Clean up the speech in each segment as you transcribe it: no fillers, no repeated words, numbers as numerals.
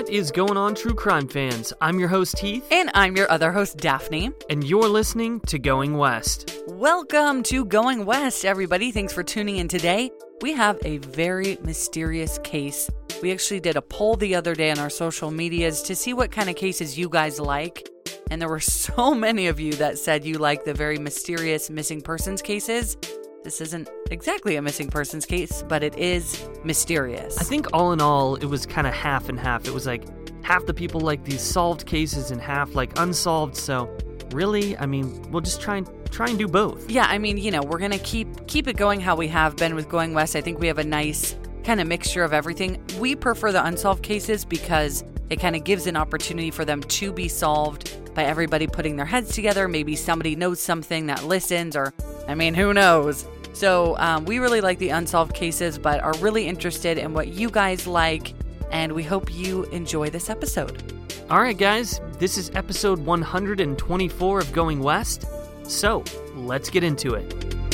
What is going on, true crime fans? I'm your host, Heath. And I'm your other host, Daphne. And you're listening to Going West. Welcome to Going West, everybody. Thanks for tuning in today. We have a very mysterious case. We actually did a poll the other day on our social medias to see what kind of cases you guys like. And there were so many of you that said you like the very mysterious missing persons cases. This isn't exactly a missing persons case, but it is mysterious. I think all in all, it was kind of half and half. It was like half the people like these solved cases and half like unsolved. So really, I mean, we'll just try and do both. Yeah, I mean, we're going to keep it going how we have been with Going West. I think we have a nice kind of mixture of everything. We prefer the unsolved cases because it kind of gives an opportunity for them to be solved by everybody putting their heads together. Maybe somebody knows something that listens, or, I mean, who knows? So we really like the unsolved cases, but are really interested in what you guys like, and we hope you enjoy this episode. All right, guys, this is episode 124 of Going West, so let's get into it.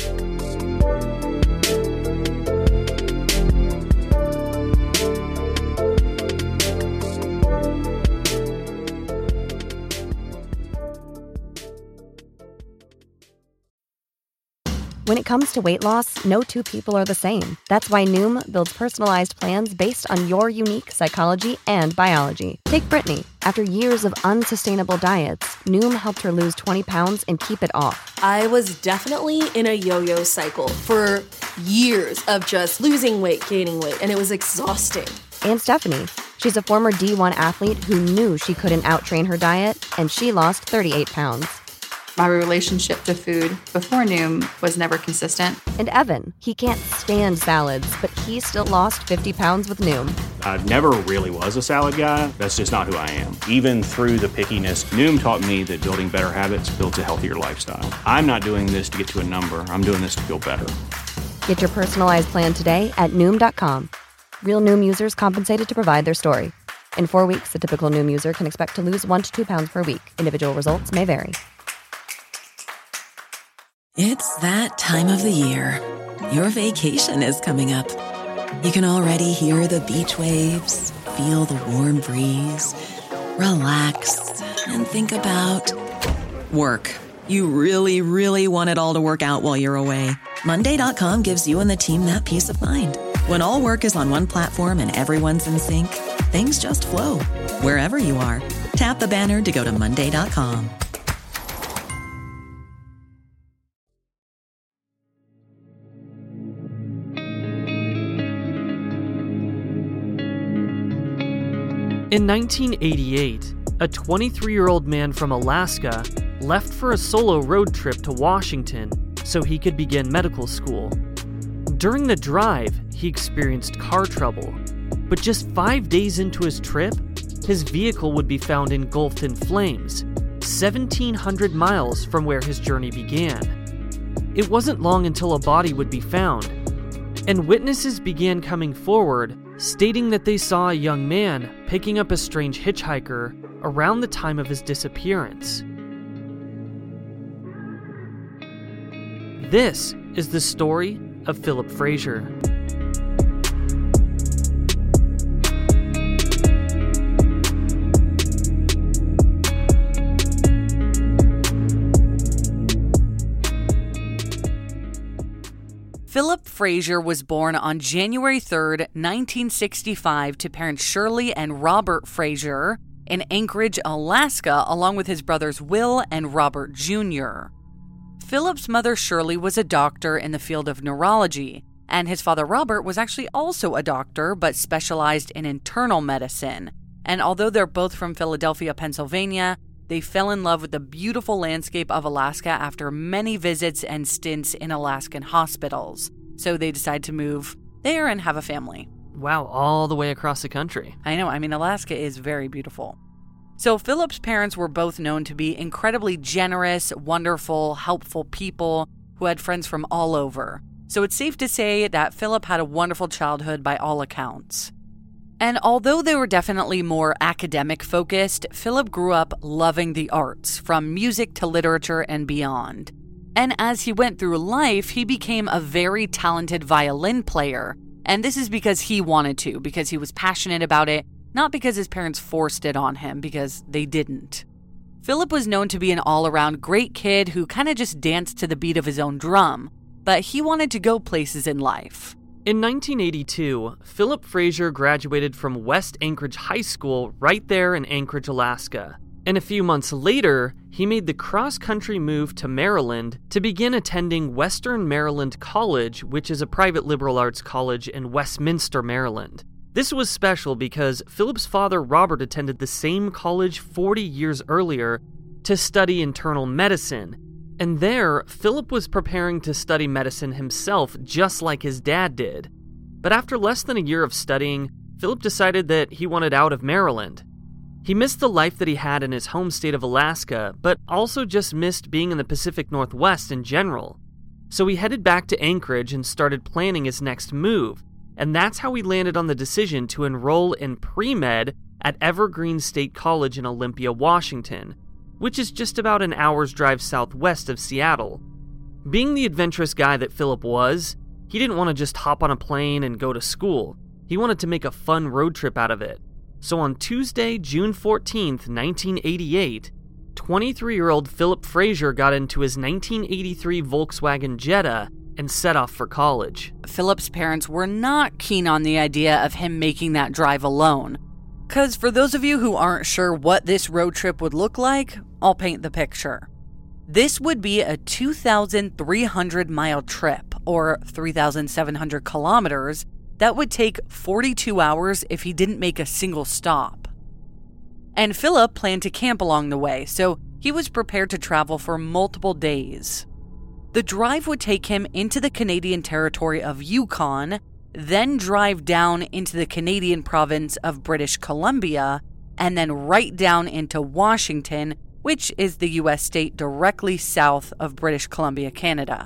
When it comes to weight loss, no two people are the same. That's why Noom builds personalized plans based on your unique psychology and biology. Take Brittany. After years of unsustainable diets, Noom helped her lose 20 pounds and keep it off. I was definitely in a yo-yo cycle for years of just losing weight, gaining weight, and it was exhausting. And Stephanie. She's a former D1 athlete who knew she couldn't outtrain her diet, and she lost 38 pounds. My relationship to food before Noom was never consistent. And Evan, he can't stand salads, but he still lost 50 pounds with Noom. I never really was a salad guy. That's just not who I am. Even through the pickiness, Noom taught me that building better habits builds a healthier lifestyle. I'm not doing this to get to a number. I'm doing this to feel better. Get your personalized plan today at Noom.com. Real Noom users compensated to provide their story. In 4 weeks, the typical Noom user can expect to lose 1 to 2 pounds per week. Individual results may vary. It's that time of the year. Your vacation is coming up. You can already hear the beach waves, feel the warm breeze, relax, and think about work. You really, really want it all to work out while you're away. Monday.com gives you and the team that peace of mind. When all work is on one platform and everyone's in sync, things just flow. Wherever you are, tap the banner to go to Monday.com. In 1988, a 23-year-old man from Alaska left for a solo road trip to Washington so he could begin medical school. During the drive, he experienced car trouble, but just 5 days into his trip, his vehicle would be found engulfed in flames, 1,700 miles from where his journey began. It wasn't long until a body would be found, and witnesses began coming forward, stating that they saw a young man picking up a strange hitchhiker around the time of his disappearance. This is the story of Philip Frazier. Philip Frazier was born on January 3rd, 1965 to parents Shirley and Robert Frazier in Anchorage, Alaska, along with his brothers Will and Robert Jr. Philip's mother Shirley was a doctor in the field of neurology, and his father Robert was actually also a doctor but specialized in internal medicine. And although they're both from Philadelphia, Pennsylvania, they fell in love with the beautiful landscape of Alaska after many visits and stints in Alaskan hospitals. So they decided to move there and have a family. Wow, all the way across the country. I know, Alaska is very beautiful. So Philip's parents were both known to be incredibly generous, wonderful, helpful people who had friends from all over. So it's safe to say that Philip had a wonderful childhood by all accounts. And although they were definitely more academic focused, Philip grew up loving the arts, from music to literature and beyond. And as he went through life, he became a very talented violin player. And this is because he wanted to, because he was passionate about it. not because his parents forced it on him, because they didn't. Philip was known to be an all-around great kid who kind of just danced to the beat of his own drum, but he wanted to go places in life. In 1982, Philip Frazier graduated from West Anchorage High School right there in Anchorage, Alaska. And a few months later, he made the cross-country move to Maryland to begin attending Western Maryland College, which is a private liberal arts college in Westminster, Maryland. This was special because Philip's father, Robert, attended the same college 40 years earlier to study internal medicine. And there, Philip was preparing to study medicine himself, just like his dad did. But after less than a year of studying, Philip decided that he wanted out of Maryland. He missed the life that he had in his home state of Alaska, but also just missed being in the Pacific Northwest in general. So he headed back to Anchorage and started planning his next move, and that's how he landed on the decision to enroll in pre-med at Evergreen State College in Olympia, Washington, which is just about an hour's drive southwest of Seattle. Being the adventurous guy that Philip was, he didn't want to just hop on a plane and go to school. He wanted to make a fun road trip out of it. So on Tuesday, June 14th, 1988, 23-year-old Philip Frazier got into his 1983 Volkswagen Jetta and set off for college. Philip's parents were not keen on the idea of him making that drive alone. Because for those of you who aren't sure what this road trip would look like, I'll paint the picture. This would be a 2,300-mile trip, or 3,700 kilometers, that would take 42 hours if he didn't make a single stop. And Philip planned to camp along the way, so he was prepared to travel for multiple days. The drive would take him into the Canadian territory of Yukon, then drive down into the Canadian province of British Columbia, and then right down into Washington, which is the U.S. state directly south of British Columbia, Canada.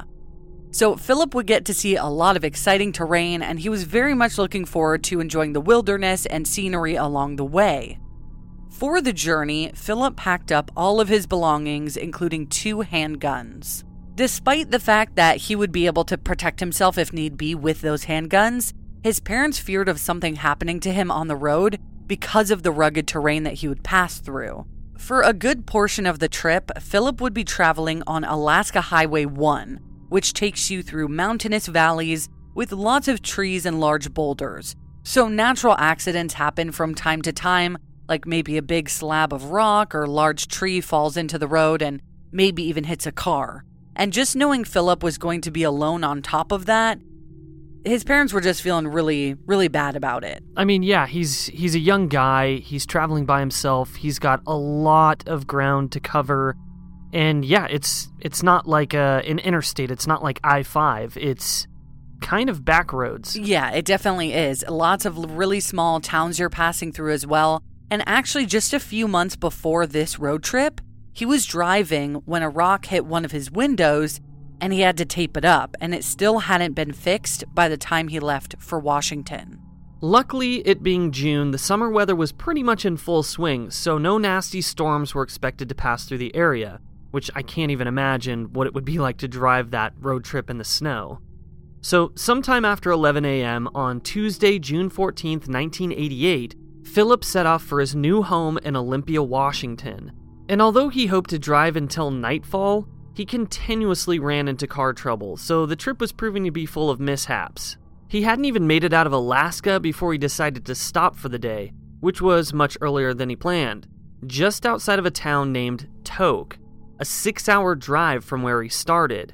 So Philip would get to see a lot of exciting terrain, and he was very much looking forward to enjoying the wilderness and scenery along the way. For the journey, Philip packed up all of his belongings, including 2 handguns. Despite the fact that he would be able to protect himself if need be with those handguns, his parents feared of something happening to him on the road because of the rugged terrain that he would pass through. For a good portion of the trip, Philip would be traveling on Alaska Highway 1, which takes you through mountainous valleys with lots of trees and large boulders. So natural accidents happen from time to time, like maybe a big slab of rock or large tree falls into the road and maybe even hits a car. And just knowing Philip was going to be alone on top of that, his parents were just feeling really, really bad about it. I mean, yeah, he's a young guy. He's traveling by himself. He's got a lot of ground to cover. And yeah, it's not like an interstate. It's not like I-5. It's kind of back roads. Yeah, it definitely is. Lots of really small towns you're passing through as well. And actually, just a few months before this road trip, he was driving when a rock hit one of his windows, and he had to tape it up, and it still hadn't been fixed by the time he left for Washington. Luckily, it being June, the summer weather was pretty much in full swing, so no nasty storms were expected to pass through the area, which I can't even imagine what it would be like to drive that road trip in the snow. So, sometime after 11 a.m. on Tuesday, June 14th, 1988, Philip set off for his new home in Olympia, Washington. And although he hoped to drive until nightfall, he continuously ran into car trouble, so the trip was proving to be full of mishaps. He hadn't even made it out of Alaska before he decided to stop for the day, which was much earlier than he planned, just outside of a town named Tok, a 6-hour drive from where he started.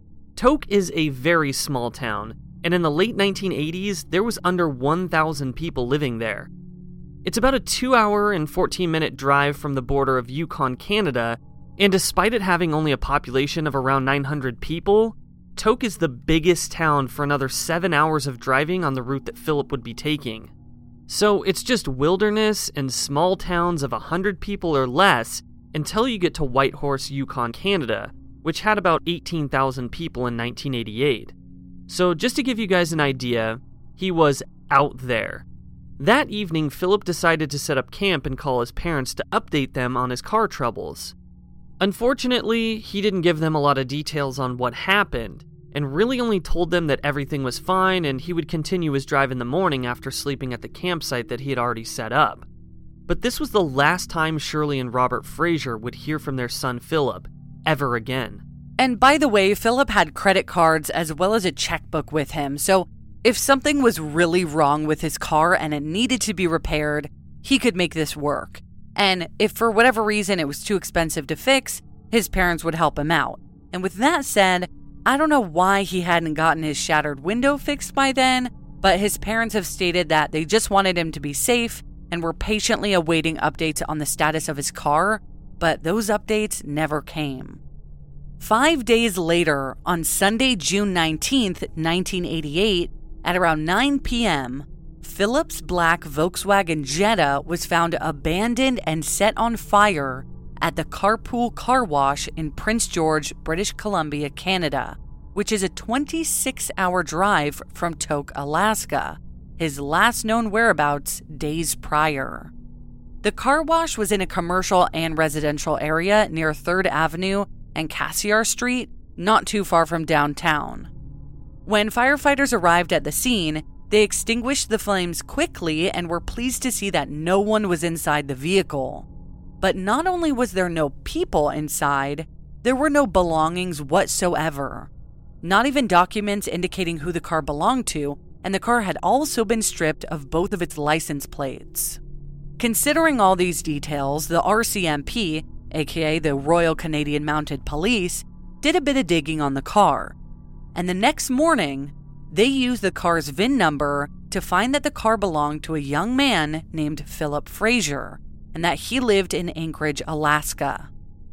Tok is a very small town, and in the late 1980s, there was under 1,000 people living there. It's about a 2-hour and 14-minute drive from the border of Yukon, Canada, and despite it having only a population of around 900 people, Tok is the biggest town for another 7 hours of driving on the route that Philip would be taking. So it's just wilderness and small towns of 100 people or less until you get to Whitehorse, Yukon, Canada, which had about 18,000 people in 1988. So just to give you guys an idea, he was out there. That evening, Philip decided to set up camp and call his parents to update them on his car troubles. Unfortunately, he didn't give them a lot of details on what happened, and really only told them that everything was fine and he would continue his drive in the morning after sleeping at the campsite that he had already set up. But this was the last time Shirley and Robert Frazier would hear from their son Philip ever again. And by the way, Philip had credit cards as well as a checkbook with him, so if something was really wrong with his car and it needed to be repaired, he could make this work. And if for whatever reason it was too expensive to fix, his parents would help him out. And with that said, I don't know why he hadn't gotten his shattered window fixed by then, but his parents have stated that they just wanted him to be safe and were patiently awaiting updates on the status of his car, but those updates never came. 5 days later, on Sunday, June 19th, 1988, at around 9 p.m., Philip's black Volkswagen Jetta was found abandoned and set on fire at the Carpool Car Wash in Prince George, British Columbia, Canada, which is a 26-hour drive from Tok, Alaska, his last known whereabouts days prior. The car wash was in a commercial and residential area near 3rd Avenue and Cassiar Street, not too far from downtown. When firefighters arrived at the scene, they extinguished the flames quickly and were pleased to see that no one was inside the vehicle. But not only was there no people inside, there were no belongings whatsoever. Not even documents indicating who the car belonged to, and the car had also been stripped of both of its license plates. Considering all these details, the RCMP, aka the Royal Canadian Mounted Police, did a bit of digging on the car. And the next morning, they used the car's VIN number to find that the car belonged to a young man named Philip Frazier, and that he lived in Anchorage, Alaska.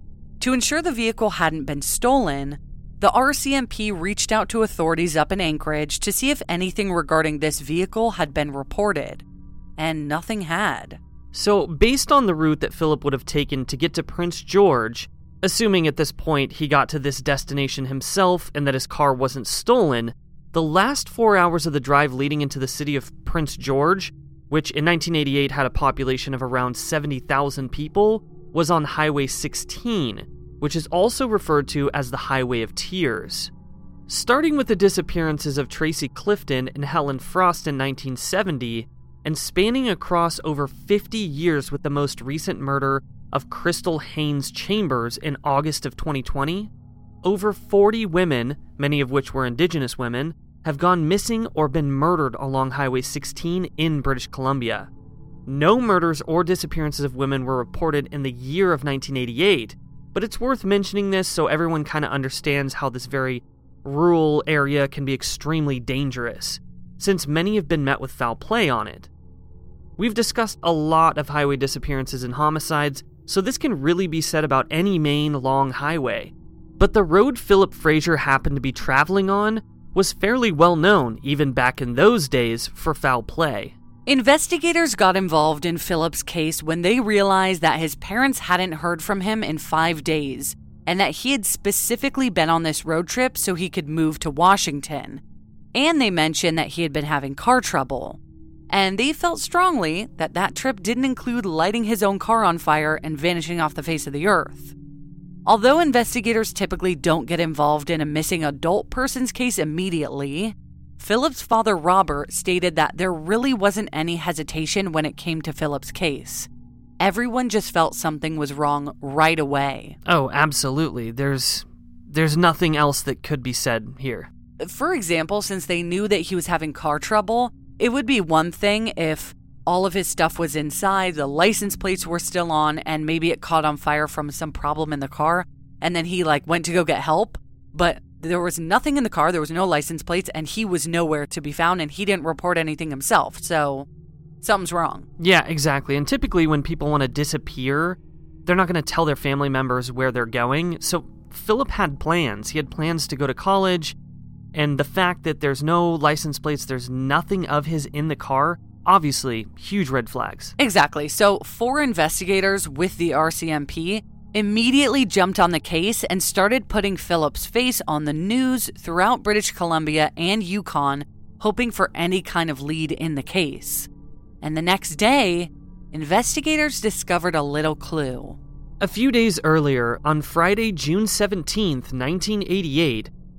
To ensure the vehicle hadn't been stolen, the RCMP reached out to authorities up in Anchorage to see if anything regarding this vehicle had been reported, and nothing had. So, based on the route that Philip would have taken to get to Prince George, assuming at this point he got to this destination himself and that his car wasn't stolen, the last 4 hours of the drive leading into the city of Prince George, which in 1988 had a population of around 70,000 people, was on Highway 16, which is also referred to as the Highway of Tears. Starting with the disappearances of Tracy Clifton and Helen Frost in 1970, and spanning across over 50 years with the most recent murder of Crystal Haynes Chambers in August of 2020, over 40 women, many of which were Indigenous women, have gone missing or been murdered along Highway 16 in British Columbia. No murders or disappearances of women were reported in the year of 1988, but it's worth mentioning this so everyone kind of understands how this very rural area can be extremely dangerous, since many have been met with foul play on it. We've discussed a lot of highway disappearances and homicides, so this can really be said about any main long highway. But the road Philip Frazier happened to be traveling on was fairly well known, even back in those days, for foul play. Investigators got involved in Philip's case when they realized that his parents hadn't heard from him in 5 days, and that he had specifically been on this road trip so he could move to Washington. And they mentioned that he had been having car trouble. And they felt strongly that that trip didn't include lighting his own car on fire and vanishing off the face of the earth. Although investigators typically don't get involved in a missing adult person's case immediately, Philip's father, Robert, stated that there really wasn't any hesitation when it came to Philip's case. Everyone just felt something was wrong right away. Oh, absolutely. There's nothing else that could be said here. For example, since they knew that he was having car trouble, it would be one thing if all of his stuff was inside, the license plates were still on, and maybe it caught on fire from some problem in the car, and then he went to go get help, but there was nothing in the car, there was no license plates, and he was nowhere to be found, and he didn't report anything himself, so something's wrong. Yeah, exactly. And typically when people want to disappear, they're not going to tell their family members where they're going. So Philip had plans. He had plans to go to college, and the fact that there's no license plates, there's nothing of his in the car, obviously huge red flags. Exactly. So 4 investigators with the RCMP immediately jumped on the case and started putting Philip's face on the news throughout British Columbia and Yukon, hoping for any kind of lead in the case. And the next day, investigators discovered a little clue. A few days earlier, on Friday, June 17th, 1988,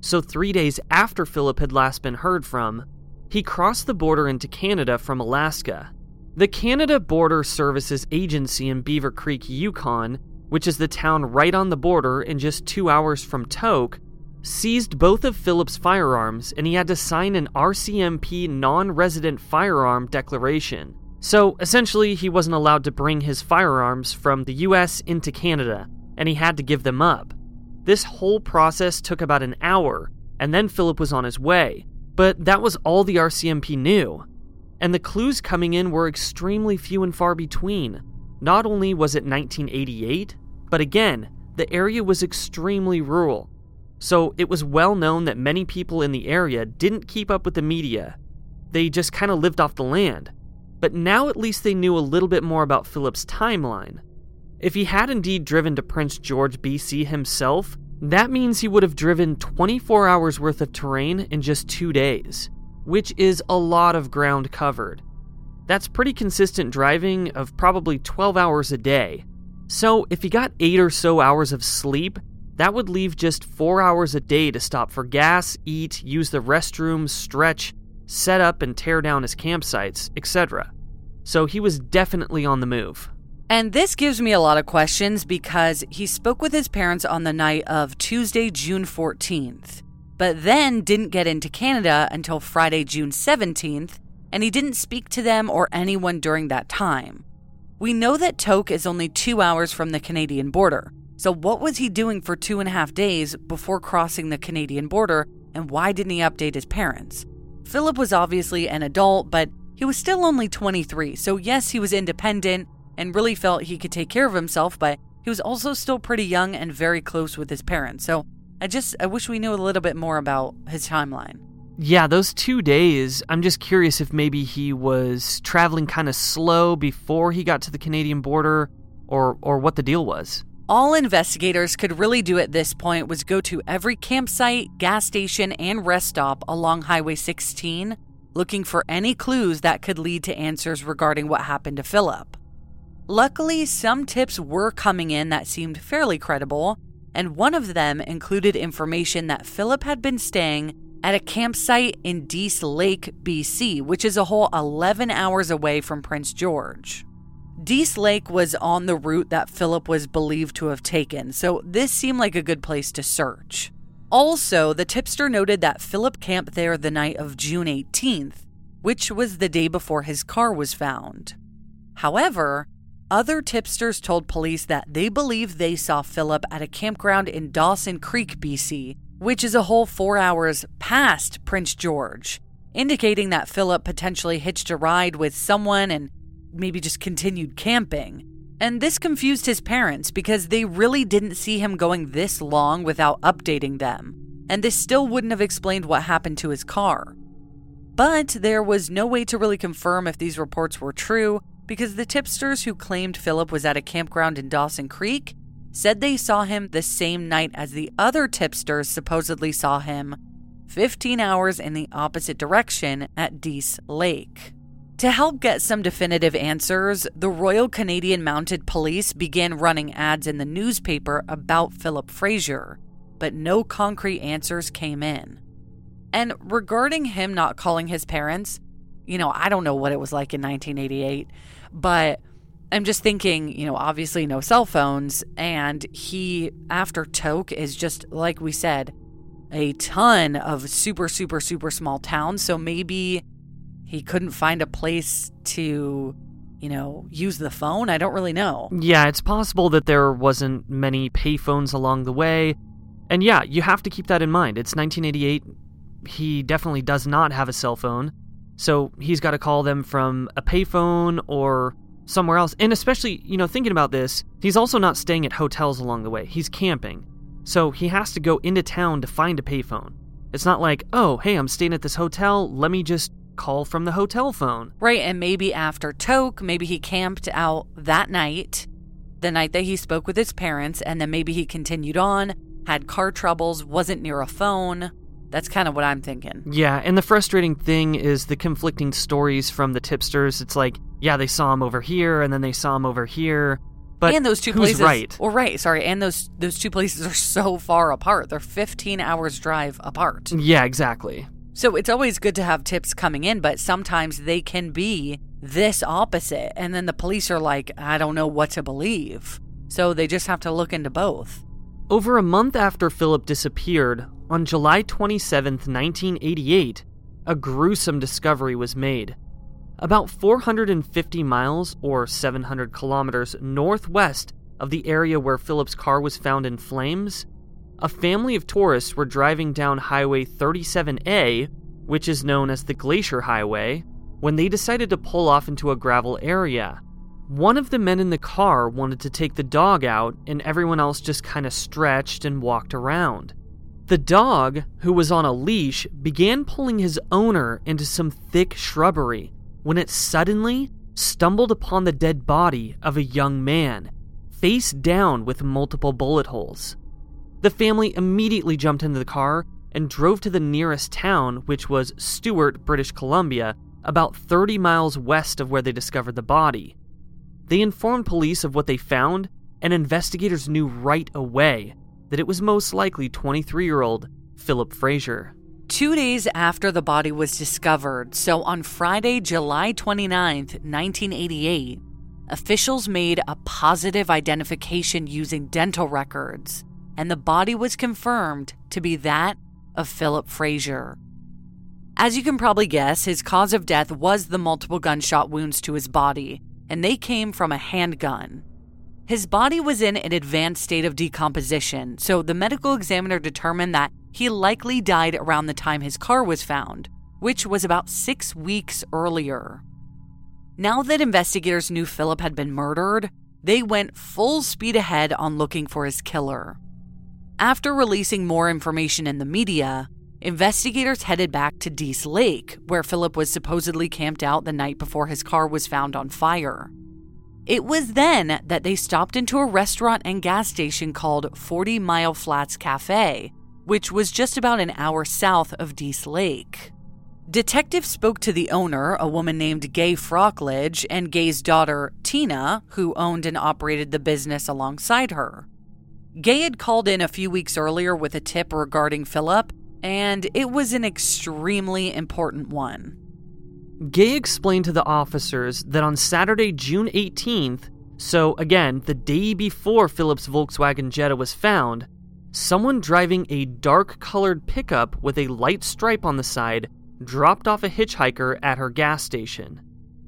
so 3 days after Philip had last been heard from, he crossed the border into Canada from Alaska. The Canada Border Services Agency in Beaver Creek, Yukon, which is the town right on the border and just 2 hours from Tok, seized both of Philip's firearms, and he had to sign an RCMP non-resident firearm declaration. So essentially, he wasn't allowed to bring his firearms from the US into Canada, and he had to give them up. This whole process took about an hour, and then Philip was on his way. But that was all the RCMP knew. And the clues coming in were extremely few and far between. Not only was it 1988, but again, the area was extremely rural. So it was well known that many people in the area didn't keep up with the media. They just kind of lived off the land. But now at least they knew a little bit more about Philip's timeline. If he had indeed driven to Prince George, BC himself, that means he would have driven 24 hours worth of terrain in just 2 days, which is a lot of ground covered. That's pretty consistent driving of probably 12 hours a day. So if he got 8 or so hours of sleep, that would leave just 4 hours a day to stop for gas, eat, use the restroom, stretch, set up and tear down his campsites, etc. So he was definitely on the move. And this gives me a lot of questions because he spoke with his parents on the night of Tuesday, June 14th, but then didn't get into Canada until Friday, June 17th, and he didn't speak to them or anyone during that time. We know that Tok is only 2 hours from the Canadian border, so what was he doing for 2.5 days before crossing the Canadian border, and why didn't he update his parents? Philip was obviously an adult, but he was still only 23, so yes, he was independent and really felt he could take care of himself, but he was also still pretty young and very close with his parents. So I wish we knew a little bit more about his timeline. Yeah, those 2 days, I'm just curious if maybe he was traveling kind of slow before he got to the Canadian border, or what the deal was. All investigators could really do at this point was go to every campsite, gas station, and rest stop along Highway 16, looking for any clues that could lead to answers regarding what happened to Philip. Luckily, some tips were coming in that seemed fairly credible, and one of them included information that Philip had been staying at a campsite in Dease Lake, BC, which is a whole 11 hours away from Prince George. Dease Lake was on the route that Philip was believed to have taken, so this seemed like a good place to search. Also, the tipster noted that Philip camped there the night of June 18th, which was the day before his car was found. However, other tipsters told police that they believe they saw Philip at a campground in Dawson Creek, BC, which is a whole 4 hours past Prince George, indicating that Philip potentially hitched a ride with someone and maybe just continued camping. And this confused his parents because they really didn't see him going this long without updating them, and this still wouldn't have explained what happened to his car. But there was no way to really confirm if these reports were true, because the tipsters who claimed Philip was at a campground in Dawson Creek said they saw him the same night as the other tipsters supposedly saw him, 15 hours in the opposite direction at Dease Lake. To help get some definitive answers, the Royal Canadian Mounted Police began running ads in the newspaper about Philip Fraser, but no concrete answers came in. And regarding him not calling his parents, I don't know what it was like in 1988, but I'm just thinking, obviously no cell phones, and he, after Tok, is just, like we said, a ton of super, super, super small towns, so maybe he couldn't find a place to, use the phone. I don't really know. Yeah, it's possible that there wasn't many payphones along the way, and yeah, you have to keep that in mind. It's 1988. He definitely does not have a cell phone. So he's got to call them from a payphone or somewhere else. And especially, thinking about this, he's also not staying at hotels along the way. He's camping. So he has to go into town to find a payphone. It's not like, oh, hey, I'm staying at this hotel. Let me just call from the hotel phone. Right, and maybe after Tok, maybe he camped out that night, the night that he spoke with his parents, and then maybe he continued on, had car troubles, wasn't near a phone. That's kind of what I'm thinking. Yeah, and the frustrating thing is the conflicting stories from the tipsters. It's like, yeah, they saw him over here, and then they saw him over here. But and those two who's places, right? And those two places are so far apart. They're 15 hours drive apart. Yeah, exactly. So it's always good to have tips coming in, but sometimes they can be this opposite. And then the police are like, I don't know what to believe. So they just have to look into both. Over a month after Philip disappeared, on July 27th, 1988, a gruesome discovery was made. About 450 miles, or 700 kilometers northwest of the area where Philip's car was found in flames, a family of tourists were driving down Highway 37A, which is known as the Glacier Highway, when they decided to pull off into a gravel area. One of the men in the car wanted to take the dog out, and everyone else just kind of stretched and walked around. The dog, who was on a leash, began pulling his owner into some thick shrubbery when it suddenly stumbled upon the dead body of a young man, face down with multiple bullet holes. The family immediately jumped into the car and drove to the nearest town, which was Stewart, British Columbia, about 30 miles west of where they discovered the body. They informed police of what they found, and investigators knew right away that it was most likely 23-year-old Philip Fraser. 2 days after the body was discovered, so on Friday, July 29th, 1988, officials made a positive identification using dental records, and the body was confirmed to be that of Philip Fraser. As you can probably guess, his cause of death was the multiple gunshot wounds to his body, and they came from a handgun. His body was in an advanced state of decomposition, so the medical examiner determined that he likely died around the time his car was found, which was about 6 weeks earlier. Now that investigators knew Philip had been murdered, they went full speed ahead on looking for his killer. After releasing more information in the media, investigators headed back to Dease Lake, where Philip was supposedly camped out the night before his car was found on fire. It was then that they stopped into a restaurant and gas station called 40 Mile Flats Cafe, which was just about an hour south of Dease Lake. Detectives spoke to the owner, a woman named Gay Frockledge, and Gay's daughter, Tina, who owned and operated the business alongside her. Gay had called in a few weeks earlier with a tip regarding Philip, and it was an extremely important one. Gay explained to the officers that on Saturday, June 18th, so again, the day before Philip's Volkswagen Jetta was found, someone driving a dark-colored pickup with a light stripe on the side dropped off a hitchhiker at her gas station.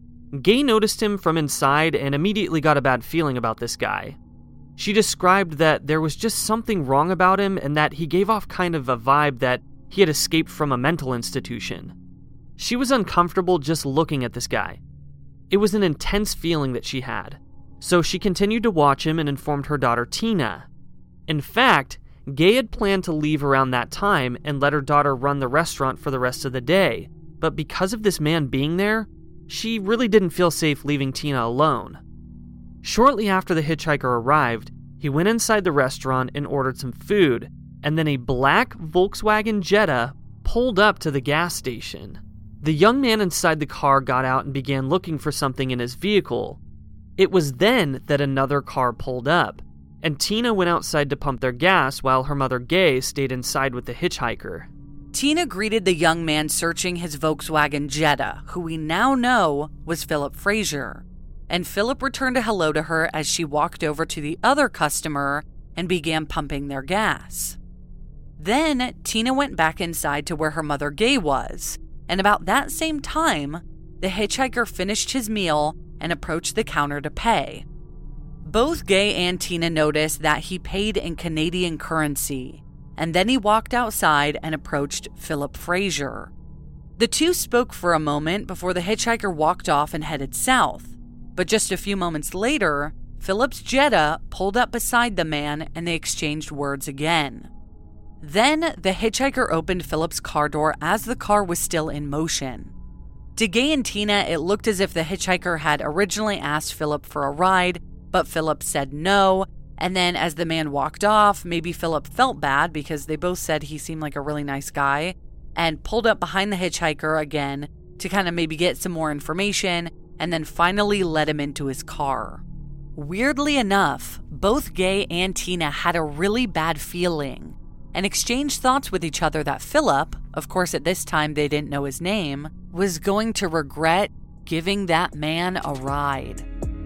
Gay noticed him from inside and immediately got a bad feeling about this guy. She described that there was just something wrong about him and that he gave off kind of a vibe that he had escaped from a mental institution. She was uncomfortable just looking at this guy. It was an intense feeling that she had, so she continued to watch him and informed her daughter Tina. In fact, Gay had planned to leave around that time and let her daughter run the restaurant for the rest of the day, but because of this man being there, she really didn't feel safe leaving Tina alone. Shortly after the hitchhiker arrived, he went inside the restaurant and ordered some food, and then a black Volkswagen Jetta pulled up to the gas station. The young man inside the car got out and began looking for something in his vehicle. It was then that another car pulled up, and Tina went outside to pump their gas while her mother Gay stayed inside with the hitchhiker. Tina greeted the young man searching his Volkswagen Jetta, who we now know was Philip Fraser, and Philip returned a hello to her as she walked over to the other customer and began pumping their gas. Then Tina went back inside to where her mother Gay was, and about that same time, the hitchhiker finished his meal and approached the counter to pay. Both Gay and Tina noticed that he paid in Canadian currency, and then he walked outside and approached Philip Fraser. The two spoke for a moment before the hitchhiker walked off and headed south, but just a few moments later, Philip's Jetta pulled up beside the man and they exchanged words again. Then the hitchhiker opened Philip's car door as the car was still in motion. To Gay and Tina, it looked as if the hitchhiker had originally asked Philip for a ride, but Philip said no, and then as the man walked off, maybe Philip felt bad because they both said he seemed like a really nice guy, and pulled up behind the hitchhiker again to kind of maybe get some more information, and then finally let him into his car. Weirdly enough, both Gay and Tina had a really bad feeling and exchanged thoughts with each other that Philip, of course at this time they didn't know his name, was going to regret giving that man a ride.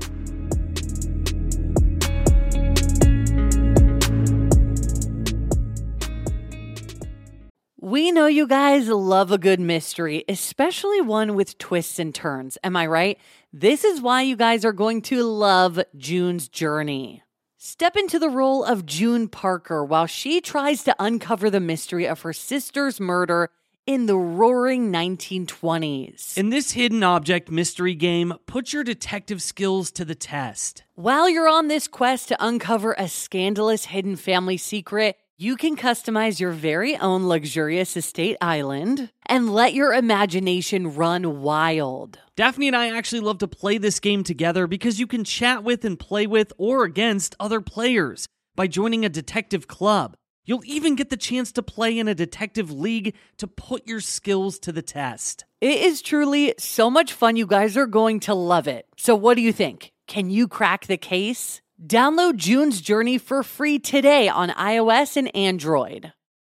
We know you guys love a good mystery, especially one with twists and turns. Am I right? This is why you guys are going to love June's journey. Step into the role of June Parker while she tries to uncover the mystery of her sister's murder in the roaring 1920s. In this hidden object mystery game, put your detective skills to the test. While you're on this quest to uncover a scandalous hidden family secret, you can customize your very own luxurious estate island and let your imagination run wild. Daphne and I actually love to play this game together because you can chat with and play with or against other players by joining a detective club. You'll even get the chance to play in a detective league to put your skills to the test. It is truly so much fun. You guys are going to love it. So what do you think? Can you crack the case? Download June's Journey for free today on iOS and Android.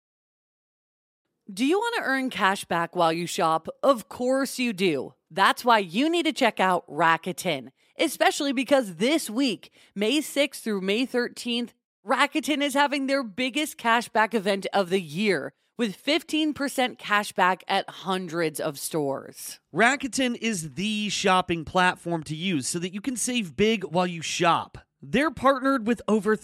Do you want to earn cash back while you shop? Of course you do. That's why you need to check out Rakuten, especially because this week, May 6th through May 13th, Rakuten is having their biggest cashback event of the year with 15% cashback at hundreds of stores. Rakuten is the shopping platform to use so that you can save big while you shop. They're partnered with over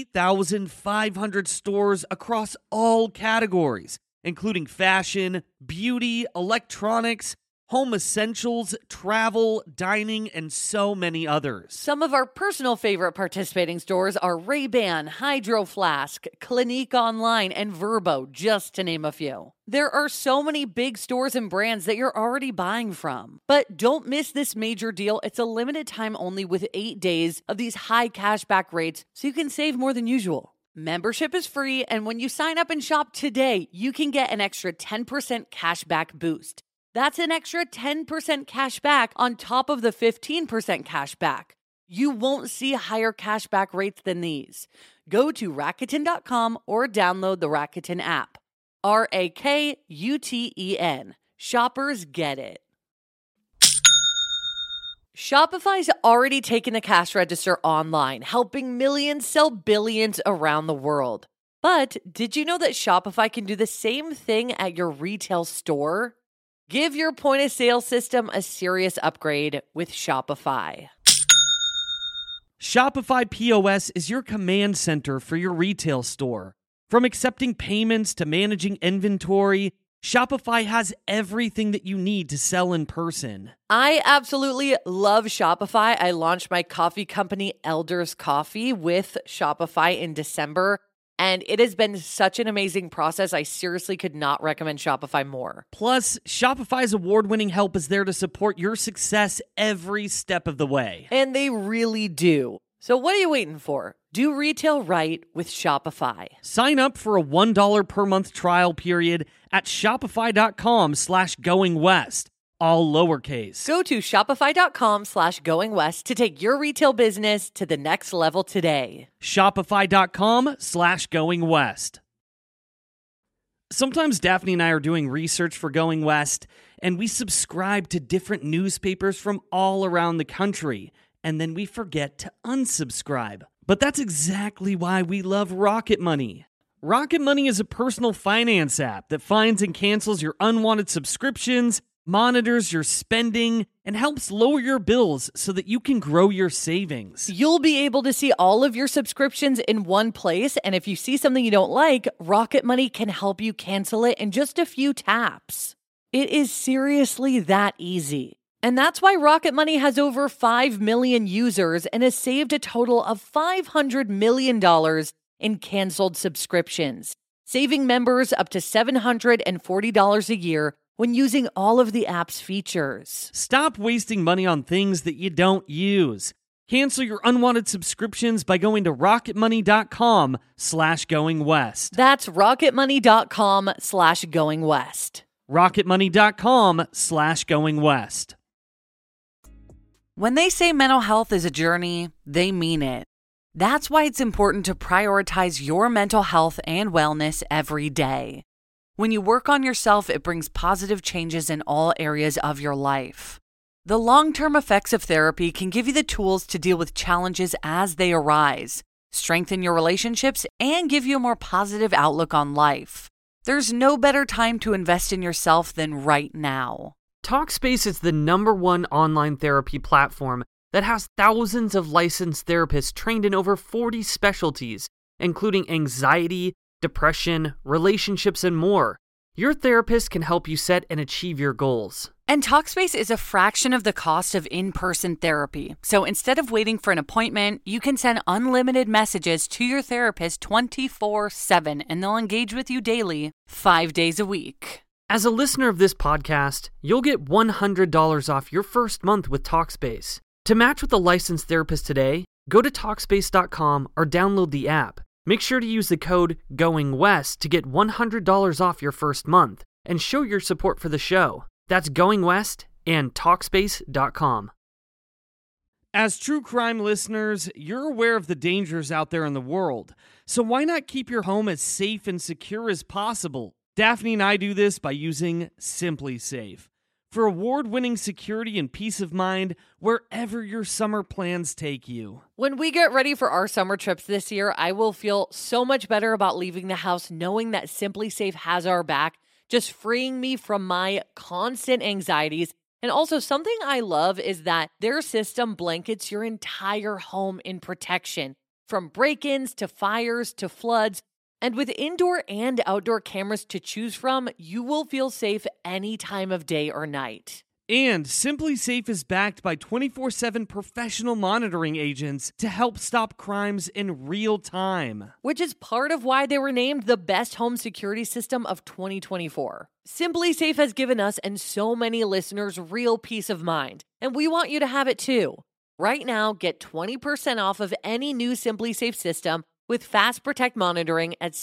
3,500 stores across all categories, including fashion, beauty, electronics, home essentials, travel, dining, and so many others. Some of our personal favorite participating stores are Ray-Ban, Hydro Flask, Clinique Online, and Vrbo, just to name a few. There are so many big stores and brands that you're already buying from. But don't miss this major deal. It's a limited time only with 8 days of these high cashback rates, so you can save more than usual. Membership is free, and when you sign up and shop today, you can get an extra 10% cashback boost. That's an extra 10% cash back on top of the 15% cash back. You won't see higher cashback rates than these. Go to Rakuten.com or download the Rakuten app. Rakuten. Shoppers get it. Shopify's already taken the cash register online, helping millions sell billions around the world. But did you know that Shopify can do the same thing at your retail store? Give your point-of-sale system a serious upgrade with Shopify. Shopify POS is your command center for your retail store. From accepting payments to managing inventory, Shopify has everything that you need to sell in person. I absolutely love Shopify. I launched my coffee company, Elders Coffee, with Shopify in December. And it has been such an amazing process. I seriously could not recommend Shopify more. Plus, Shopify's award-winning help is there to support your success every step of the way. And they really do. So what are you waiting for? Do retail right with Shopify. Sign up for a $1 per month trial period at shopify.com/goingwest. All lowercase. Go to shopify.com/goingwest to take your retail business to the next level today. Shopify.com/goingwest. Sometimes Daphne and I are doing research for Going West, and we subscribe to different newspapers from all around the country, and then we forget to unsubscribe. But that's exactly why we love Rocket Money. Rocket Money is a personal finance app that finds and cancels your unwanted subscriptions, monitors your spending, and helps lower your bills so that you can grow your savings. You'll be able to see all of your subscriptions in one place, and if you see something you don't like, Rocket Money can help you cancel it in just a few taps. It is seriously that easy. And that's why Rocket Money has over 5 million users and has saved a total of $500 million in canceled subscriptions, saving members up to $740 a year when using all of the app's features. Stop wasting money on things that you don't use. Cancel your unwanted subscriptions by going to rocketmoney.com/goingwest. That's rocketmoney.com/goingwest. rocketmoney.com/goingwest. When they say mental health is a journey, they mean it. That's why it's important to prioritize your mental health and wellness every day. When you work on yourself, it brings positive changes in all areas of your life. The long-term effects of therapy can give you the tools to deal with challenges as they arise, strengthen your relationships, and give you a more positive outlook on life. There's no better time to invest in yourself than right now. Talkspace is the #1 online therapy platform that has thousands of licensed therapists trained in over 40 specialties, including anxiety, depression, relationships, and more. Your therapist can help you set and achieve your goals. And Talkspace is a fraction of the cost of in-person therapy. So instead of waiting for an appointment, you can send unlimited messages to your therapist 24/7, and they'll engage with you daily, 5 days a week. As a listener of this podcast, you'll get $100 off your first month with Talkspace. To match with a licensed therapist today, go to Talkspace.com or download the app. Make sure to use the code GOINGWEST to get $100 off your first month and show your support for the show. That's Going West and Talkspace.com. As true crime listeners, you're aware of the dangers out there in the world, so why not keep your home as safe and secure as possible? Daphne and I do this by using SimpliSafe. For award-winning security and peace of mind wherever your summer plans take you. When we get ready for our summer trips this year, I will feel so much better about leaving the house knowing that SimpliSafe has our back, just freeing me from my constant anxieties. And also, something I love is that their system blankets your entire home in protection, from break-ins to fires to floods. And with indoor and outdoor cameras to choose from, you will feel safe any time of day or night. And SimpliSafe is backed by 24/7 professional monitoring agents to help stop crimes in real time. Which is part of why they were named the best home security system of 2024. SimpliSafe has given us and so many listeners real peace of mind, and we want you to have it too. Right now, get 20% off of any new SimpliSafe system with Fast Protect monitoring at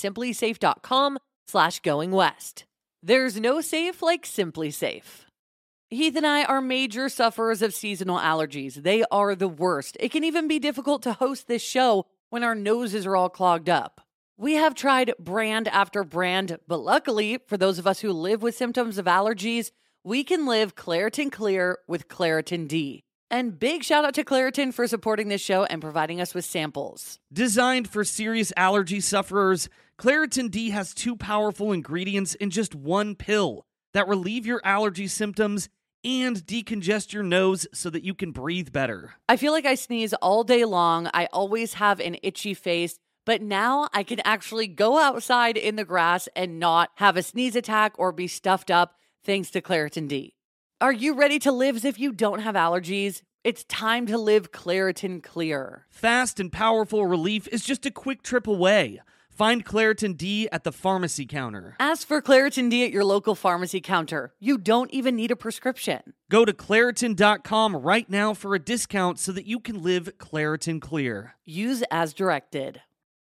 simplisafe.com/goingwest. There's no safe like SimpliSafe. Heath and I are major sufferers of seasonal allergies. They are the worst. It can even be difficult to host this show when our noses are all clogged up. We have tried brand after brand, but luckily, for those of us who live with symptoms of allergies, we can live Claritin Clear with Claritin D. And big shout out to Claritin for supporting this show and providing us with samples. Designed for serious allergy sufferers, Claritin D has 2 powerful ingredients in just 1 pill that relieve your allergy symptoms and decongest your nose so that you can breathe better. I feel like I sneeze all day long. I always have an itchy face, but now I can actually go outside in the grass and not have a sneeze attack or be stuffed up thanks to Claritin D. Are you ready to live as if you don't have allergies? It's time to live Claritin Clear. Fast and powerful relief is just a quick trip away. Find Claritin D at the pharmacy counter. Ask for Claritin D at your local pharmacy counter. You don't even need a prescription. Go to Claritin.com right now for a discount so that you can live Claritin Clear. Use as directed.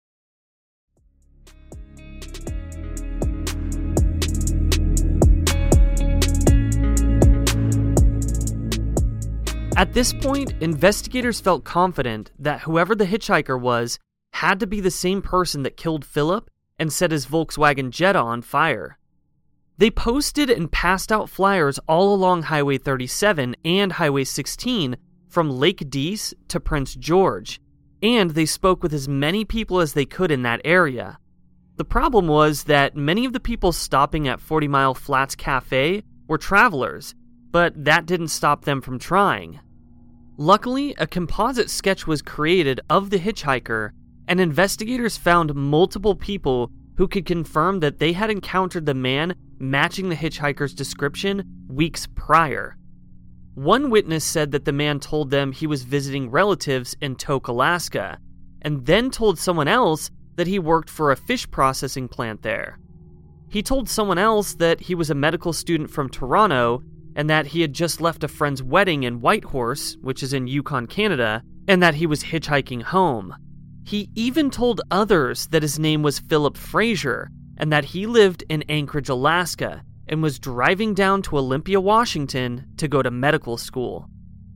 At this point, investigators felt confident that whoever the hitchhiker was had to be the same person that killed Philip and set his Volkswagen Jetta on fire. They posted and passed out flyers all along Highway 37 and Highway 16 from Lake Dease to Prince George, and they spoke with as many people as they could in that area. The problem was that many of the people stopping at 40 Mile Flats Cafe were travelers, but that didn't stop them from trying. Luckily, a composite sketch was created of the hitchhiker, and investigators found multiple people who could confirm that they had encountered the man matching the hitchhiker's description weeks prior. One witness said that the man told them he was visiting relatives in Tok, Alaska, and then told someone else that he worked for a fish processing plant there. He told someone else that he was a medical student from Toronto and that he had just left a friend's wedding in Whitehorse, which is in Yukon, Canada, and that he was hitchhiking home. He even told others that his name was Philip Frazier and that he lived in Anchorage, Alaska, and was driving down to Olympia, Washington to go to medical school.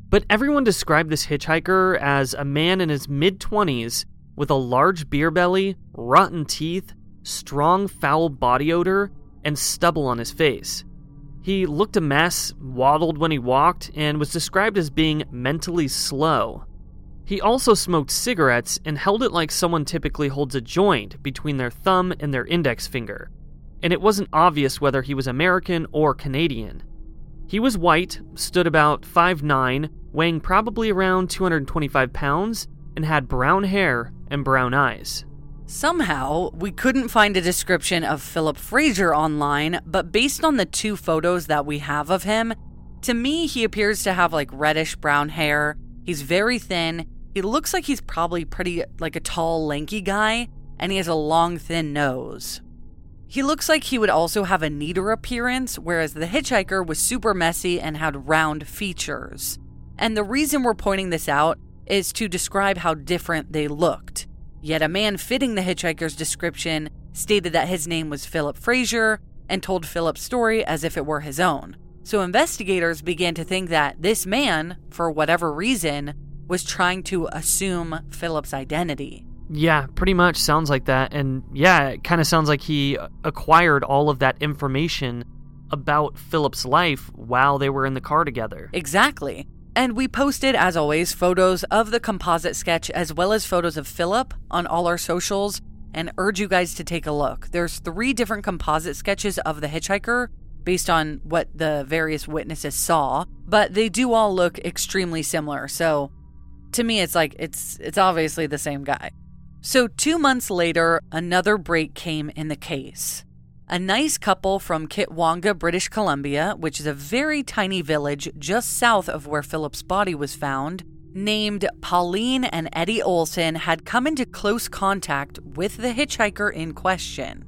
But everyone described this hitchhiker as a man in his mid-20s with a large beer belly, rotten teeth, strong foul body odor, and stubble on his face. He looked a mess, waddled when he walked, and was described as being mentally slow. He also smoked cigarettes and held it like someone typically holds a joint between their thumb and their index finger, and it wasn't obvious whether he was American or Canadian. He was white, stood about 5'9", weighing probably around 225 pounds, and had brown hair and brown eyes. Somehow, we couldn't find a description of Philip Frazier online, but based on the 2 photos that we have of him, to me, he appears to have like reddish brown hair. He's very thin. He looks like he's probably pretty like a tall, lanky guy, and he has a long, thin nose. He looks like he would also have a neater appearance, whereas the hitchhiker was super messy and had round features. And the reason we're pointing this out is to describe how different they looked. Yet a man fitting the hitchhiker's description stated that his name was Philip Frazier and told Philip's story as if it were his own. So investigators began to think that this man, for whatever reason, was trying to assume Philip's identity. Yeah, pretty much sounds like that. And yeah, it kind of sounds like he acquired all of that information about Philip's life while they were in the car together. Exactly. And we posted, as always, photos of the composite sketch as well as photos of Philip on all our socials and urge you guys to take a look. There's 3 different composite sketches of the hitchhiker based on what the various witnesses saw, but they do all look extremely similar. So to me, it's like it's obviously the same guy. So 2 months later, another break came in the case. A nice couple from Kitwanga, British Columbia, which is a very tiny village just south of where Philip's body was found, named Pauline and Eddie Olson, had come into close contact with the hitchhiker in question.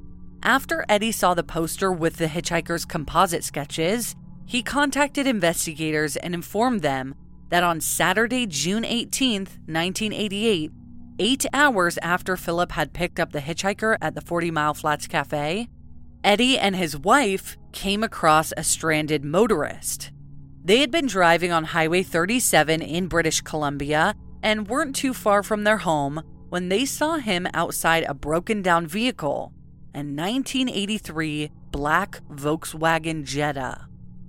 After Eddie saw the poster with the hitchhiker's composite sketches, he contacted investigators and informed them that on Saturday, June 18th, 1988, 8 hours after Philip had picked up the hitchhiker at the 40 Mile Flats Cafe, Eddie and his wife came across a stranded motorist. They had been driving on Highway 37 in British Columbia and weren't too far from their home when they saw him outside a broken-down vehicle, a 1983 black Volkswagen Jetta.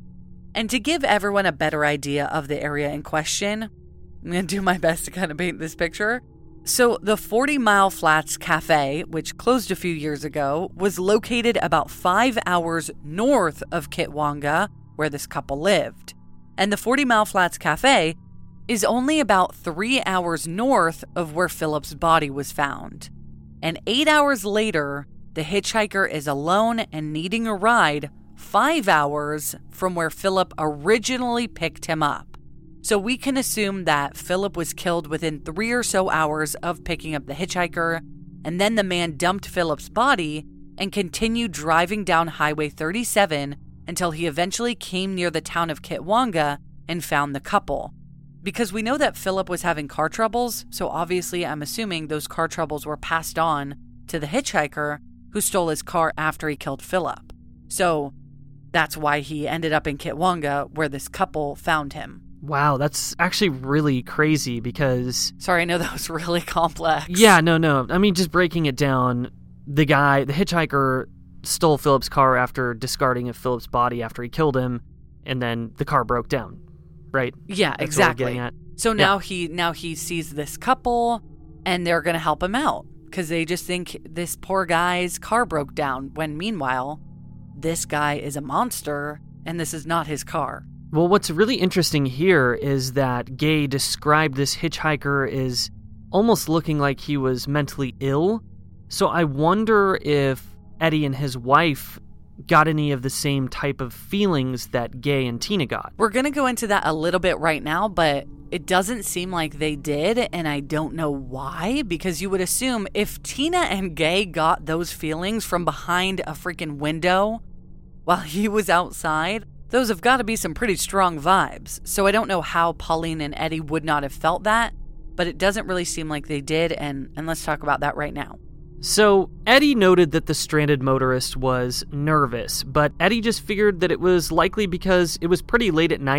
And to give everyone a better idea of the area in question, I'm going to do my best to kind of paint this picture. So the 40 Mile Flats Cafe, which closed a few years ago, was located about 5 hours north of Kitwanga, where this couple lived. And the 40 Mile Flats Cafe is only about 3 hours north of where Philip's body was found. And 8 hours later, the hitchhiker is alone and needing a ride 5 hours from where Philip originally picked him up. So we can assume that Philip was killed within 3 or so hours of picking up the hitchhiker, and then the man dumped Philip's body and continued driving down Highway 37 until he eventually came near the town of Kitwanga and found the couple. Because we know that Philip was having car troubles, so obviously I'm assuming those car troubles were passed on to the hitchhiker who stole his car after he killed Philip. So that's why he ended up in Kitwanga, where this couple found him. Wow, that's actually really crazy because... Sorry, I know that was really complex. Yeah, no. I mean, just breaking it down, the hitchhiker stole Philip's car after discarding of Philip's body after he killed him, and then the car broke down, right? Yeah, that's exactly. So now he sees this couple, and they're going to help him out because they just think this poor guy's car broke down, when meanwhile, this guy is a monster, and this is not his car. Well, what's really interesting here is that Gay described this hitchhiker as almost looking like he was mentally ill. So I wonder if Eddie and his wife got any of the same type of feelings that Gay and Tina got. We're going to go into that a little bit right now, but it doesn't seem like they did, and I don't know why, because you would assume if Tina and Gay got those feelings from behind a freaking window while he was outside, those have got to be some pretty strong vibes. So I don't know how Pauline and Eddie would not have felt that, but it doesn't really seem like they did, and let's talk about that right now. So Eddie noted that the stranded motorist was nervous, but Eddie just figured that it was likely because it was pretty late at night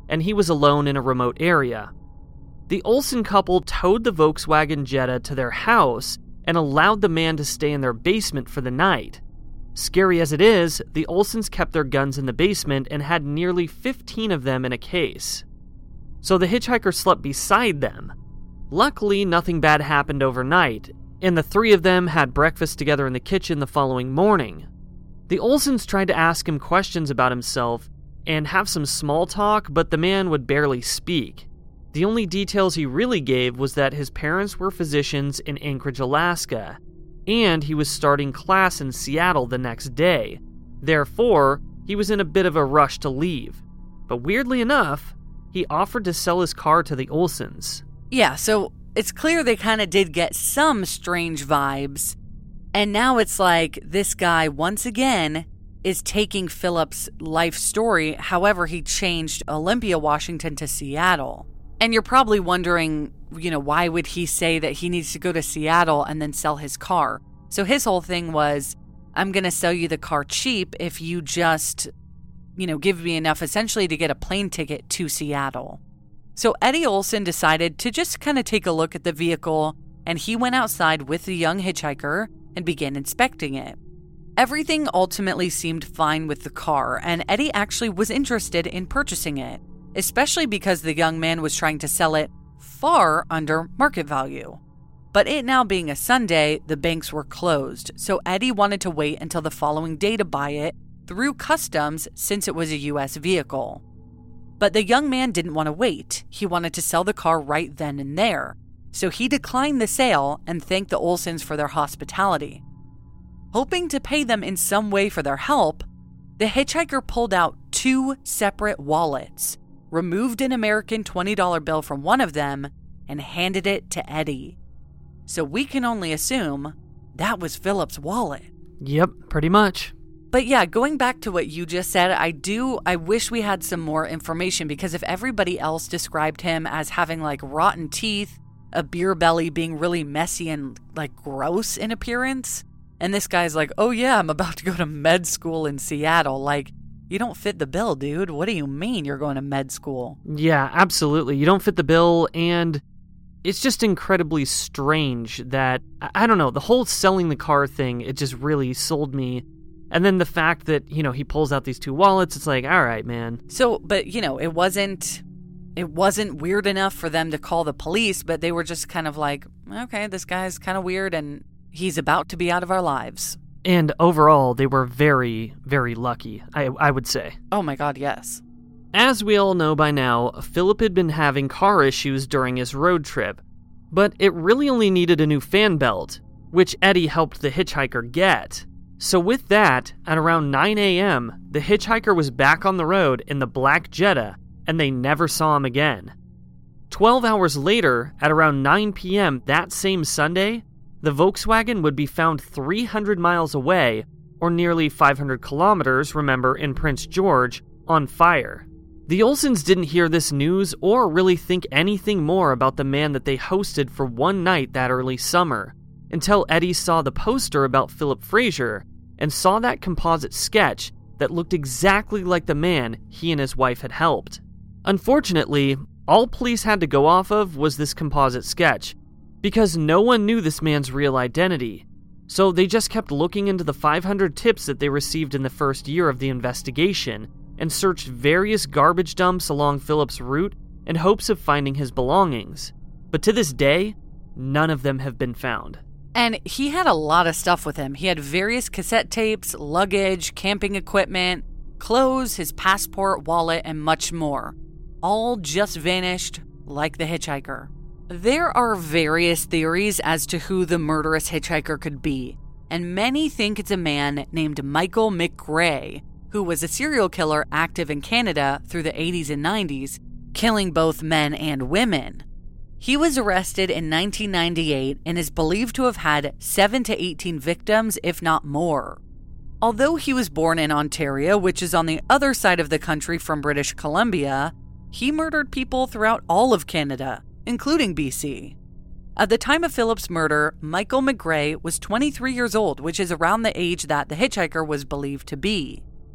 and he was alone in a remote area. The Olsen couple towed the Volkswagen Jetta to their house and allowed the man to stay in their basement for the night. Scary as it is, the Olsens kept their guns in the basement and had nearly 15 of them in a case. So the hitchhiker slept beside them. Luckily, nothing bad happened overnight, and the three of them had breakfast together in the kitchen the following morning. The Olsens tried to ask him questions about himself and have some small talk, but the man would barely speak. The only details he really gave was that his parents were physicians in Anchorage, Alaska, and he was starting class in Seattle the next day. Therefore, he was in a bit of a rush to leave. But weirdly enough, he offered to sell his car to the Olsens. Yeah, so it's clear they kind of did get some strange vibes. And now it's like this guy, once again, is taking Philip's life story. However, he changed Olympia, Washington to Seattle. And you're probably wondering, why would he say that he needs to go to Seattle and then sell his car? So his whole thing was, I'm going to sell you the car cheap if you just, give me enough essentially to get a plane ticket to Seattle. So Eddie Olsen decided to just kind of take a look at the vehicle, and he went outside with the young hitchhiker and began inspecting it. Everything ultimately seemed fine with the car, and Eddie actually was interested in purchasing it, especially because the young man was trying to sell it far under market value. But it now being a Sunday, the banks were closed, so Eddie wanted to wait until the following day to buy it through customs since it was a U.S. vehicle. But the young man didn't want to wait. He wanted to sell the car right then and there. So he declined the sale and thanked the Olsens for their hospitality. Hoping to pay them in some way for their help, the hitchhiker pulled out 2 separate wallets, removed an American $20 bill from one of them, and handed it to Eddie. So we can only assume that was Philip's wallet. Yep, pretty much. But yeah, going back to what you just said, I wish we had some more information, because if everybody else described him as having like rotten teeth, a beer belly, being really messy and like gross in appearance, and this guy's like, oh yeah, I'm about to go to med school in Seattle, like, you don't fit the bill, dude. What do you mean you're going to med school? Yeah, absolutely. You don't fit the bill, and it's just incredibly strange that, I don't know, the whole selling the car thing, it just really sold me. And then the fact that, he pulls out these 2 wallets, it's like, all right, man. So, but, it wasn't weird enough for them to call the police, but they were just kind of like, okay, this guy's kind of weird and he's about to be out of our lives. And overall, they were very, very lucky, I would say. Oh my God, yes. As we all know by now, Philip had been having car issues during his road trip, but it really only needed a new fan belt, which Eddie helped the hitchhiker get. So with that, at around 9 a.m., the hitchhiker was back on the road in the black Jetta, and they never saw him again. 12 hours later, at around 9 p.m. that same Sunday, the Volkswagen would be found 300 miles away, or nearly 500 kilometers, remember, in Prince George, on fire. The Olsens didn't hear this news or really think anything more about the man that they hosted for one night that early summer, until Eddie saw the poster about Philip Frazier and saw that composite sketch that looked exactly like the man he and his wife had helped. Unfortunately, all police had to go off of was this composite sketch, because no one knew this man's real identity. So they just kept looking into the 500 tips that they received in the first year of the investigation and searched various garbage dumps along Philip's route in hopes of finding his belongings. But to this day, none of them have been found. And he had a lot of stuff with him. He had various cassette tapes, luggage, camping equipment, clothes, his passport, wallet, and much more. All just vanished like the hitchhiker. There are various theories as to who the murderous hitchhiker could be, and many think it's a man named Michael McRae, who was a serial killer active in Canada through the 80s and 90s, killing both men and women. He was arrested in 1998 and is believed to have had 7 to 18 victims, if not more. Although he was born in Ontario, which is on the other side of the country from British Columbia, he murdered people throughout all of Canada, including BC. At the time of Philip's murder, Michael McRae was 23 years old, which is around the age that the hitchhiker was believed to be.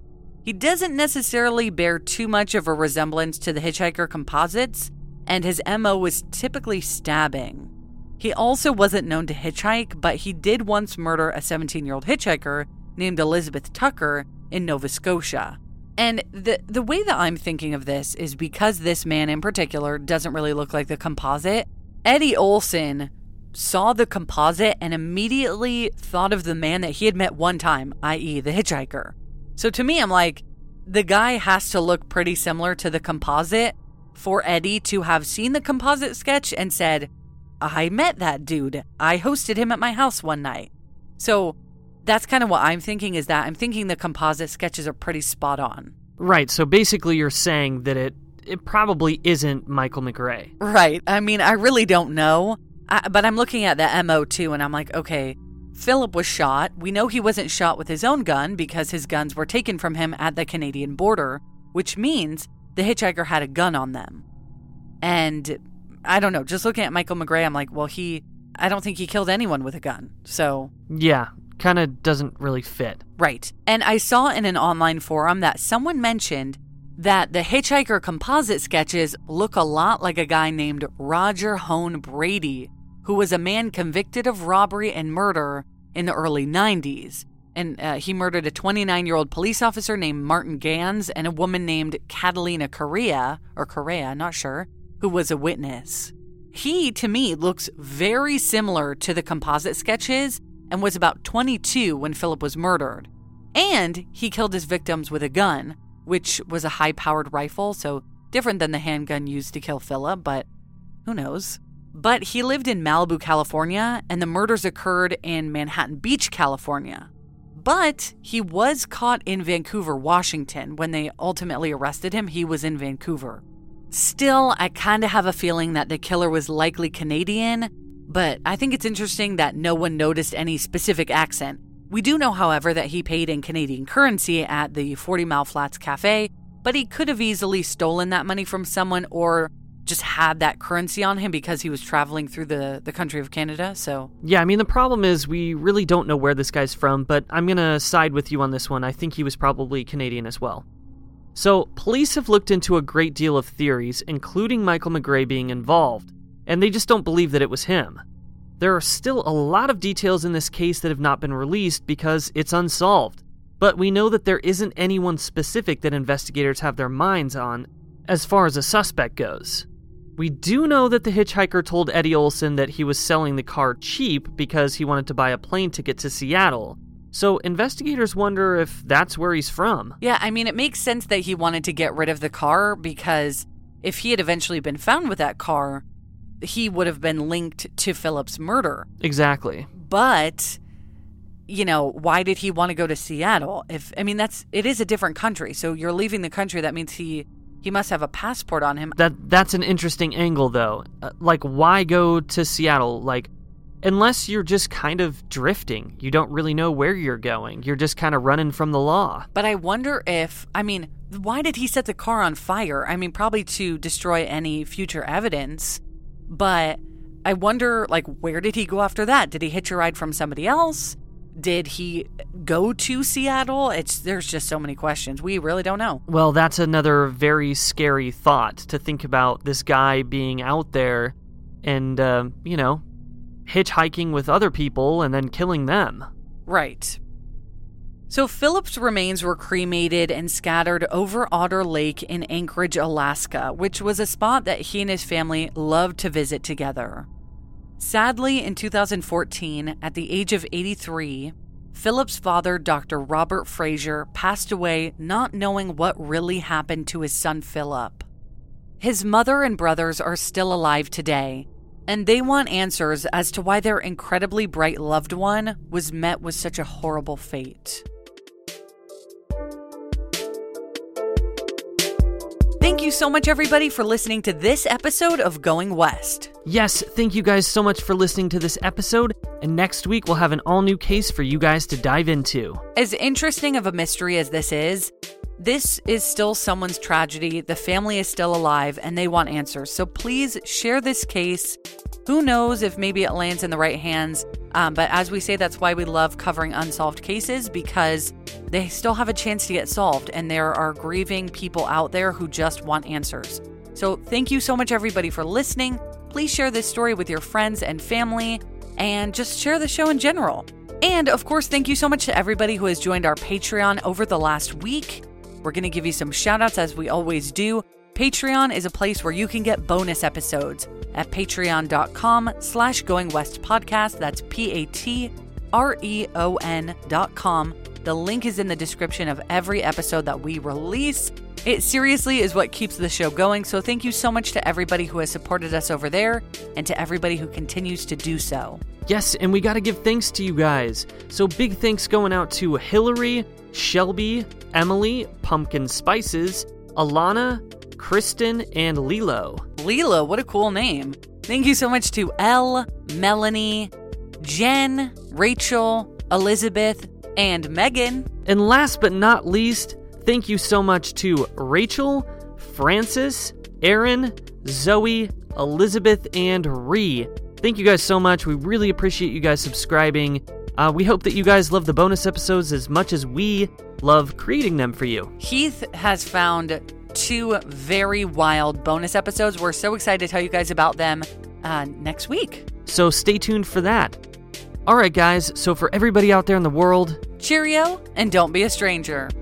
he doesn't necessarily bear too much of a resemblance to the hitchhiker composites, and his MO was typically stabbing. He also wasn't known to hitchhike, but he did once murder a 17-year-old hitchhiker named Elizabeth Tucker in Nova Scotia. And the way that I'm thinking of this is because this man in particular doesn't really look like the composite, Eddie Olson saw the composite and immediately thought of the man that he had met one time, i.e. the hitchhiker. So to me, I'm like, the guy has to look pretty similar to the composite for Eddie to have seen the composite sketch and said, I met that dude. I hosted him at my house one night. So that's kind of what I'm thinking, is that I'm thinking the composite sketches are pretty spot on. Right, so basically you're saying that it probably isn't Michael McRae. Right. I mean, I really don't know. But I'm looking at the MO too, and I'm like, okay, Philip was shot. We know he wasn't shot with his own gun because his guns were taken from him at the Canadian border, which means the hitchhiker had a gun on them. And I don't know, just looking at Michael McRae, I'm like, well, I don't think he killed anyone with a gun. So yeah, kind of doesn't really fit. Right. And I saw in an online forum that someone mentioned that the hitchhiker composite sketches look a lot like a guy named Roger Hone Brady, who was a man convicted of robbery and murder in the early 90s. And he murdered a 29-year-old police officer named Martin Gans and a woman named Catalina Correa, not sure, who was a witness. He, to me, looks very similar to the composite sketches and was about 22 when Philip was murdered. And he killed his victims with a gun, which was a high-powered rifle, so different than the handgun used to kill Philip, but who knows? But he lived in Malibu, California, and the murders occurred in Manhattan Beach, California. But he was caught in Vancouver, Washington. When they ultimately arrested him, he was in Vancouver. Still, I kind of have a feeling that the killer was likely Canadian, but I think it's interesting that no one noticed any specific accent. We do know, however, that he paid in Canadian currency at the 40 Mile Flats Cafe, but he could have easily stolen that money from someone or just had that currency on him because he was traveling through the country of Canada, so... Yeah, I mean, the problem is we really don't know where this guy's from, but I'm gonna side with you on this one. I think he was probably Canadian as well. So, police have looked into a great deal of theories, including Michael McRae being involved, and they just don't believe that it was him. There are still a lot of details in this case that have not been released because it's unsolved, but we know that there isn't anyone specific that investigators have their minds on as far as a suspect goes. We do know that the hitchhiker told Eddie Olson that he was selling the car cheap because he wanted to buy a plane ticket to Seattle, so investigators wonder if that's where he's from. Yeah, I mean, it makes sense that he wanted to get rid of the car because if he had eventually been found with that car, he would have been linked to Philip's murder. Exactly. But, you know, why did he want to go to Seattle? It is a different country, so you're leaving the country, that means he must have a passport on him. That's an interesting angle, though. Why go to Seattle? Unless you're just kind of drifting. You don't really know where you're going. You're just kind of running from the law. But I wonder why did he set the car on fire? Probably to destroy any future evidence. But I wonder, where did he go after that? Did he hitch a ride from somebody else? Did he go to Seattle? There's just so many questions. We really don't know. Well, that's another very scary thought to think about, this guy being out there and, hitchhiking with other people and then killing them. Right. So Philip's remains were cremated and scattered over Otter Lake in Anchorage, Alaska, which was a spot that he and his family loved to visit together. Sadly, in 2014, at the age of 83, Philip's father, Dr. Robert Frazier, passed away not knowing what really happened to his son Philip. His mother and brothers are still alive today, and they want answers as to why their incredibly bright loved one was met with such a horrible fate. Thank you so much, everybody, for listening to this episode of Going West. Yes, thank you guys so much for listening to this episode, and next week we'll have an all-new case for you guys to dive into. As interesting of a mystery as this is still someone's tragedy, the family is still alive, and they want answers. So please share this case. Who knows if maybe it lands in the right hands But as we say, that's why we love covering unsolved cases, because they still have a chance to get solved, and there are grieving people out there who just want answers. So thank you so much, everybody, for listening. Please share this story with your friends and family, and just share the show in general. And of course, thank you so much to everybody who has joined our Patreon over the last week. We're going to give you some shout outs as we always do. Patreon is a place where you can get bonus episodes at patreon.com/goingwestpodcast. That's patreon.com. The link is in the description of every episode that we release. It seriously is what keeps the show going. So thank you so much to everybody who has supported us over there and to everybody who continues to do so. Yes, and we got to give thanks to you guys. So big thanks going out to Hillary, Shelby, Emily, Pumpkin Spices, Alana, Kristen, and Lilo. Lilo, what a cool name. Thank you so much to Elle, Melanie, Jen, Rachel, Elizabeth, and Megan. And last but not least, thank you so much to Rachel, Francis, Aaron, Zoe, Elizabeth, and Ree. Thank you guys so much. We really appreciate you guys subscribing. We hope that you guys love the bonus episodes as much as we love creating them for you. Heath has found 2 very wild bonus episodes. We're so excited to tell you guys about them next week. So stay tuned for that. All right, guys. So for everybody out there in the world, cheerio, and don't be a stranger.